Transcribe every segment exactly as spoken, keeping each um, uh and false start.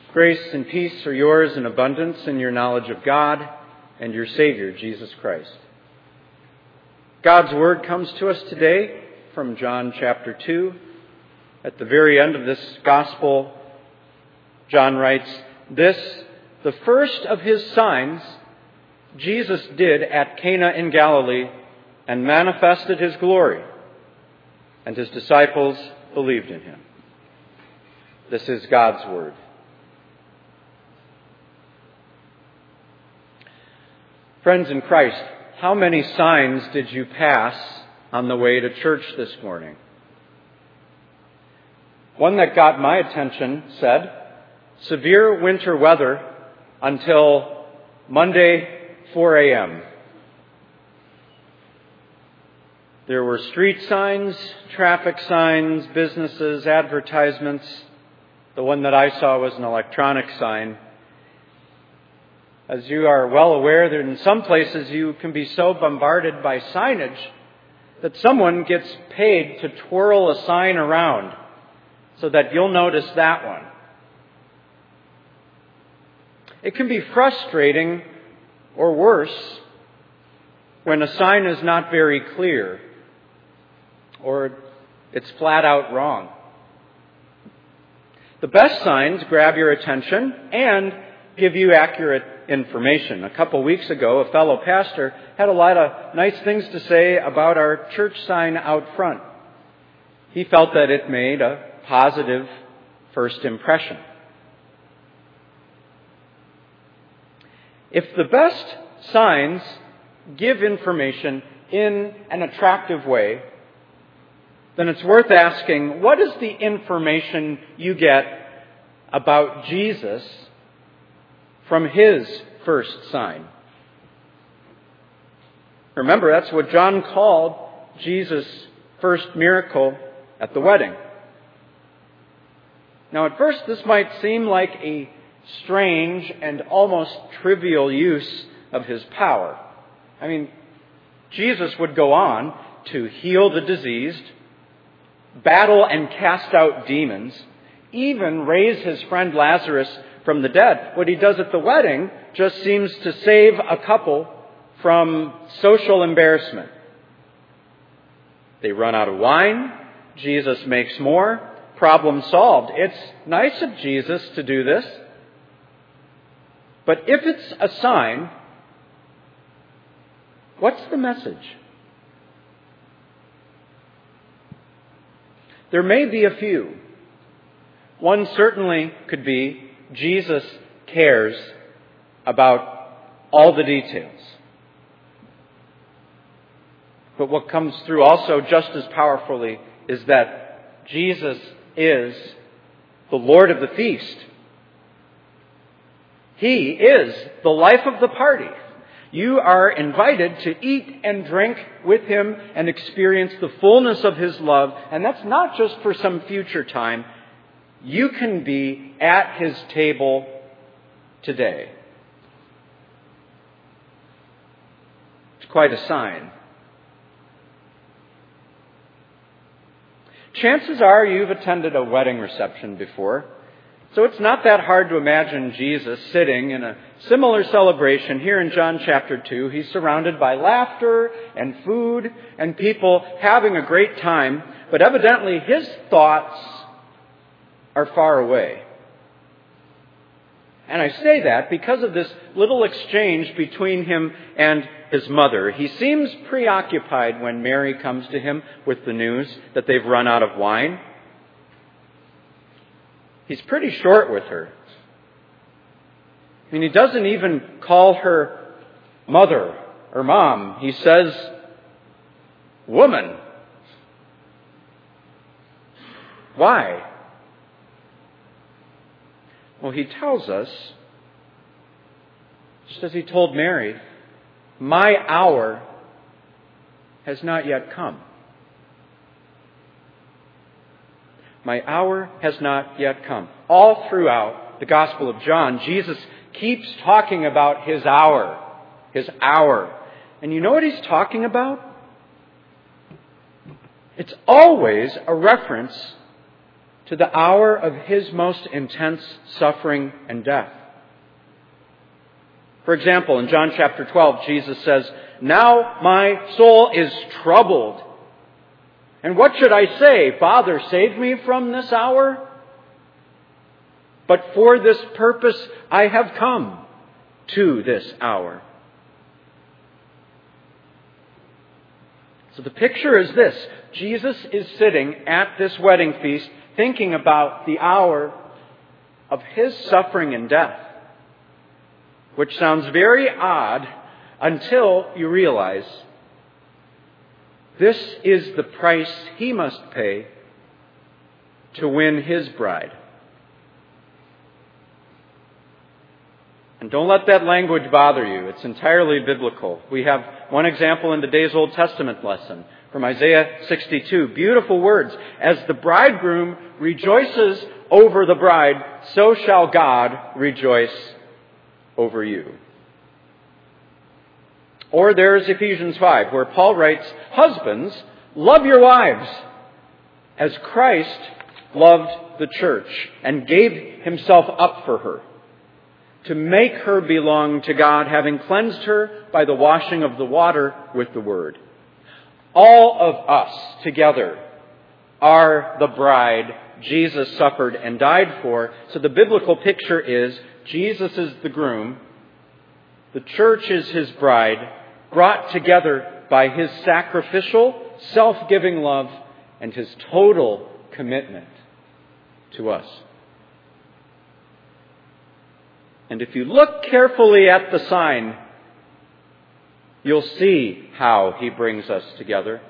Grace and peace are yours in abundance in your knowledge of God and your Savior, Jesus Christ. God's Word comes to us today from John chapter two. At the very end of this Gospel, John writes, "This, the first of his signs, Jesus did at Cana in Galilee and manifested his glory, and his disciples believed in him." This is God's Word. Friends in Christ, how many signs did you pass on the way to church this morning? One that got my attention said, "Severe winter weather until Monday, four a.m. There were street signs, traffic signs, businesses, advertisements. The one that I saw was an electronic sign. As you are well aware, that in some places you can be so bombarded by signage that someone gets paid to twirl a sign around so that you'll notice that one. It can be frustrating or worse when a sign is not very clear or it's flat out wrong. The best signs grab your attention and give you accurate information. A couple weeks ago, a fellow pastor had a lot of nice things to say about our church sign out front. He felt that it made a positive first impression. If the best signs give information in an attractive way, then it's worth asking, what is the information you get about Jesus from his first sign? Remember, that's what John called Jesus' first miracle at the wedding. Now, at first, this might seem like a strange and almost trivial use of his power. I mean, Jesus would go on to heal the diseased, battle and cast out demons, even raise his friend Lazarus from the dead. What he does at the wedding just seems to save a couple from social embarrassment. They run out of wine. Jesus makes more. Problem solved. It's nice of Jesus to do this. But if it's a sign, what's the message? There may be a few. One certainly could be Jesus cares about all the details. But what comes through also just as powerfully is that Jesus is the Lord of the feast. He is the life of the party. You are invited to eat and drink with him and experience the fullness of his love. And that's not just for some future time. You can be at his table today. It's quite a sign. Chances are you've attended a wedding reception before, so it's not that hard to imagine Jesus sitting in a similar celebration here in John chapter two. He's surrounded by laughter and food and people having a great time, but evidently his thoughts are far away. And I say that because of this little exchange between him and his mother. He seems preoccupied when Mary comes to him with the news that they've run out of wine. He's pretty short with her. I mean, he doesn't even call her mother or mom. He says, "Woman." Why? Well, he tells us, just as he told Mary, "My hour has not yet come." My hour has not yet come. All throughout the Gospel of John, Jesus keeps talking about his hour. His hour. And you know what he's talking about? It's always a reference to the hour of His most intense suffering and death. For example, in John chapter twelve, Jesus says, "Now my soul is troubled. And what should I say? Father, save me from this hour? But for this purpose I have come to this hour." So the picture is this. Jesus is sitting at this wedding feast thinking about the hour of His suffering and death, which sounds very odd until you realize this is the price He must pay to win His bride. And don't let that language bother you. It's entirely biblical. We have one example in today's Old Testament lesson from Isaiah sixty-two. Beautiful words. "As the bridegroom rejoices over the bride, so shall God rejoice over you." Or there's Ephesians five, where Paul writes, "Husbands, love your wives, as Christ loved the church and gave Himself up for her, to make her belong to God, having cleansed her by the washing of the water with the word." All of us together are the bride Jesus suffered and died for. So the biblical picture is Jesus is the groom, the church is His bride, brought together by His sacrificial, self-giving love and His total commitment to us. And if you look carefully at the sign, you'll see how He brings us together.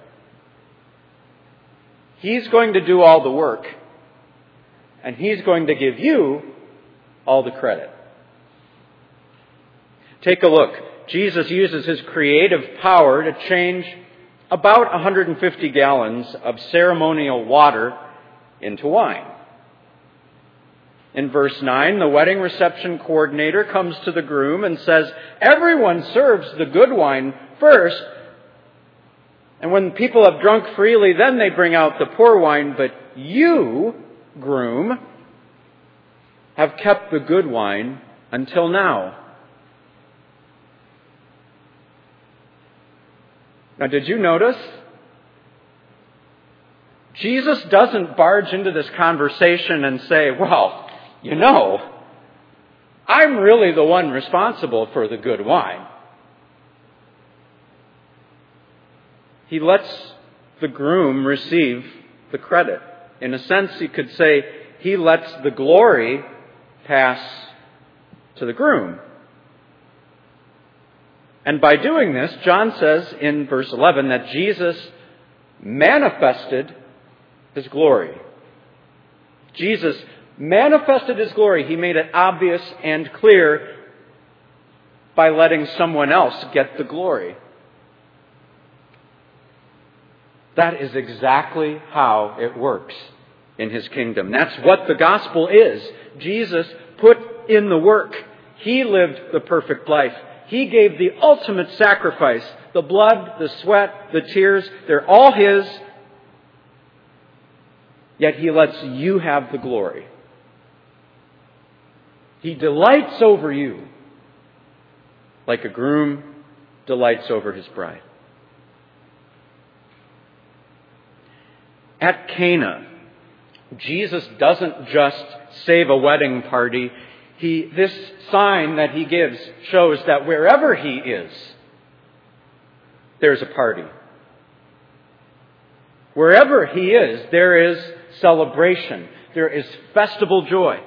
He's going to do all the work, and He's going to give you all the credit. Take a look. Jesus uses His creative power to change about one hundred fifty gallons of ceremonial water into wine. In verse nine, the wedding reception coordinator comes to the groom and says, "Everyone serves the good wine first, and when people have drunk freely, then they bring out the poor wine. But you, groom, have kept the good wine until now." Now, did you notice? Jesus doesn't barge into this conversation and say, "Well, you know, I'm really the one responsible for the good wine." He lets the groom receive the credit. In a sense, you could say He lets the glory pass to the groom. And by doing this, John says in verse eleven that Jesus manifested His glory. Jesus manifested His glory. He made it obvious and clear by letting someone else get the glory. That is exactly how it works in His kingdom. That's what the gospel is. Jesus put in the work. He lived the perfect life. He gave the ultimate sacrifice. The blood, the sweat, the tears, they're all His. Yet He lets you have the glory. He delights over you like a groom delights over his bride. At Cana, Jesus doesn't just save a wedding party. He, this sign that He gives shows that wherever He is, there's a party. Wherever He is, there is celebration. There is festival joy.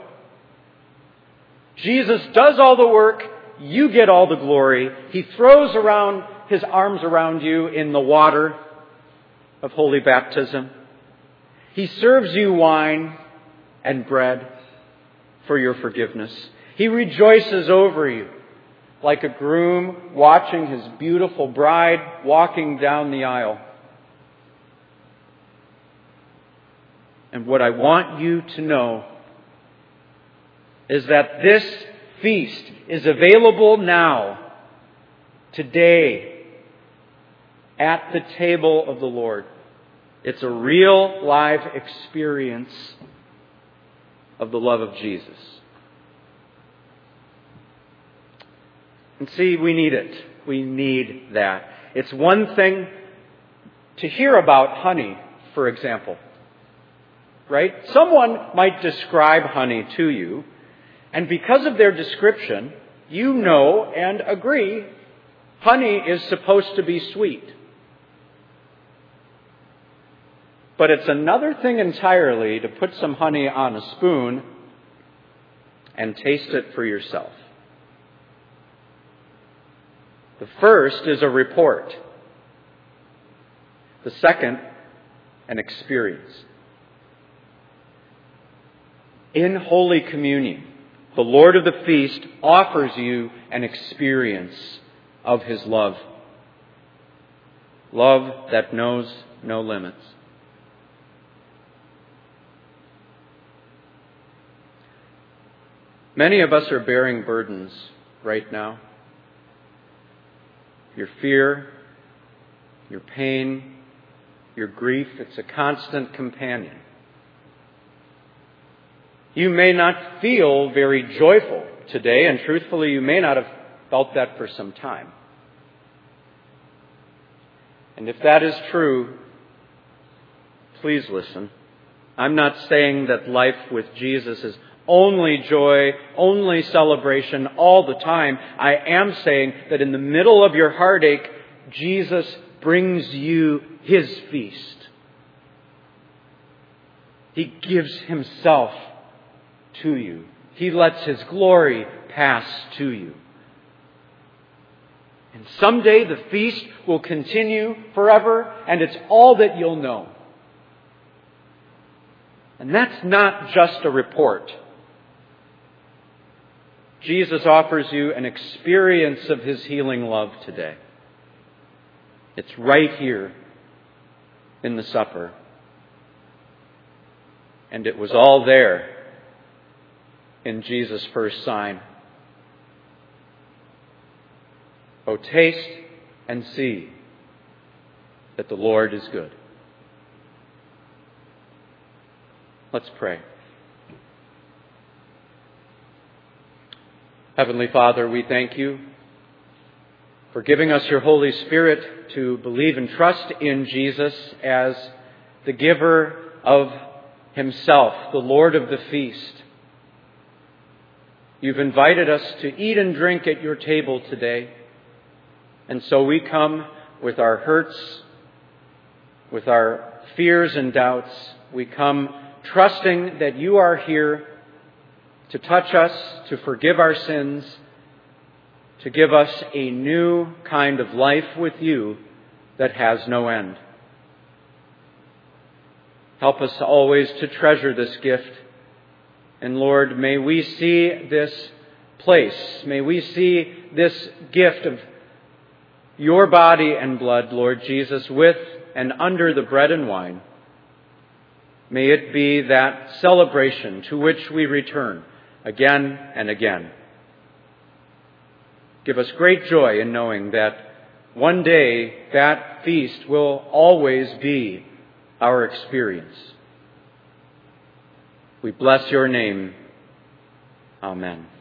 Jesus does all the work. You get all the glory. He throws around His arms around you in the water of holy baptism. He serves you wine and bread for your forgiveness. He rejoices over you like a groom watching his beautiful bride walking down the aisle. And what I want you to know is that this feast is available now, today, at the table of the Lord. It's a real live experience of the love of Jesus. And see, we need it. We need that. It's one thing to hear about honey, for example. Right? Someone might describe honey to you, and because of their description, you know and agree honey is supposed to be sweet. But it's another thing entirely to put some honey on a spoon and taste it for yourself. The first is a report. The second, an experience. In Holy Communion, the Lord of the feast offers you an experience of His love. Love that knows no limits. Many of us are bearing burdens right now. Your fear, your pain, your grief, it's a constant companion. You may not feel very joyful today, and truthfully, you may not have felt that for some time. And if that is true, please listen. I'm not saying that life with Jesus is only joy, only celebration all the time. I am saying that in the middle of your heartache, Jesus brings you His feast. He gives Himself to you. He lets His glory pass to you. And someday the feast will continue forever, and it's all that you'll know. And that's not just a report. Jesus offers you an experience of His healing love today. It's right here in the supper. And it was all there in Jesus' first sign. Oh, taste and see that the Lord is good. Let's pray. Heavenly Father, we thank You for giving us Your Holy Spirit to believe and trust in Jesus as the giver of Himself, the Lord of the feast. You've invited us to eat and drink at Your table today. And so we come with our hurts, with our fears and doubts. We come trusting that You are here to touch us, to forgive our sins, to give us a new kind of life with You that has no end. Help us always to treasure this gift. And Lord, may we see this place, may we see this gift of Your body and blood, Lord Jesus, with and under the bread and wine. May it be that celebration to which we return again and again. Give us great joy in knowing that one day that feast will always be our experience. We bless Your name. Amen.